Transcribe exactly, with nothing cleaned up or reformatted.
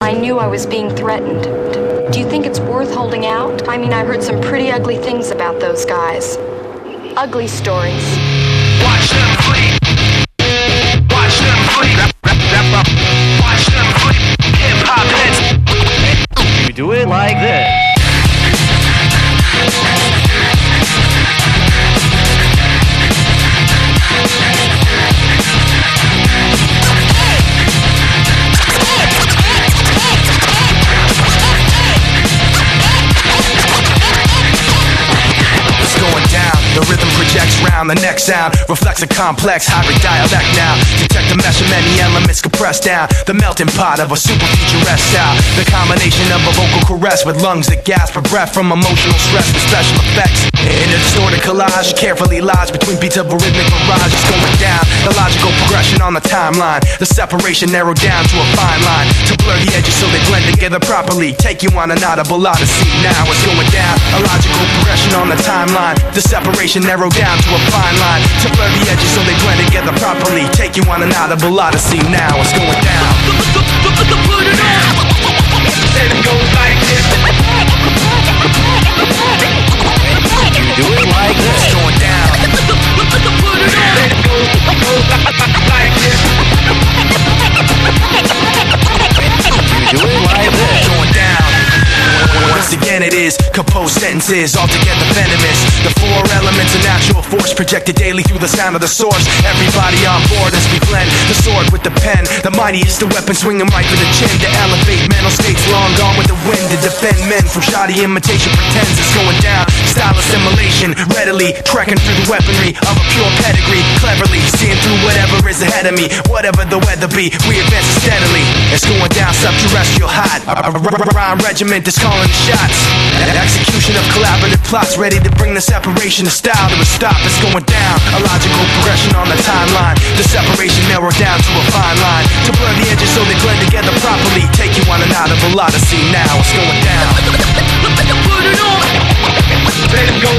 I knew I was being threatened. Do you think it's worth holding out? I mean, I heard some pretty ugly things about those guys. Ugly stories. Watch them flee. Watch them flee. Wrap, wrap, wrap up. Watch them flee. Hip-hop heads. You do it like this. The rhythm projects round, the next sound reflects a complex hybrid dialect now. Detect the mesh of many elements compressed down, the melting pot of a super futuresque style. The combination of a vocal caress with lungs that gasp for breath from emotional stress with special effects. In a distorted collage, carefully lies between beats of a rhythmic barrage. It's going down, the logical progression on the timeline. The separation narrowed down to a fine line to blur the edges so they blend together properly. Take you on an audible odyssey. Now it's going down, a logical progression on the timeline. The separation narrowed down to a fine line to blur the edges so they blend together properly. Take you on an audible odyssey. Now it's going down. Put it on. And it goes like this. You do it like this. It's going down. Put it on. And it goes, goes like this. You do it like this. It's going down. Once again it is composed sentences, altogether venomous. The four elements of natural force projected daily through the sound of the source. Everybody on board as we blend the sword with the pen. The mightiest the weapon swinging right for the chin to elevate mental states long gone with the wind to defend men from shoddy imitation pretends it's going down. Style assimilation, readily trekking through the weaponry of a pure pedigree. Cleverly seeing through whatever is ahead of me, whatever the weather be, we advance steadily. It's going down subterrestrial hot. A rhyme regiment that's calling the shots. Execution of collaborative plots ready to bring the separation of style to a stop. It's going down, a logical progression on the timeline. The separation narrowed down to a fine line to blur the edges so they blend together properly. Take you on an audible odyssey. Now it's going down. Put it on. Let it go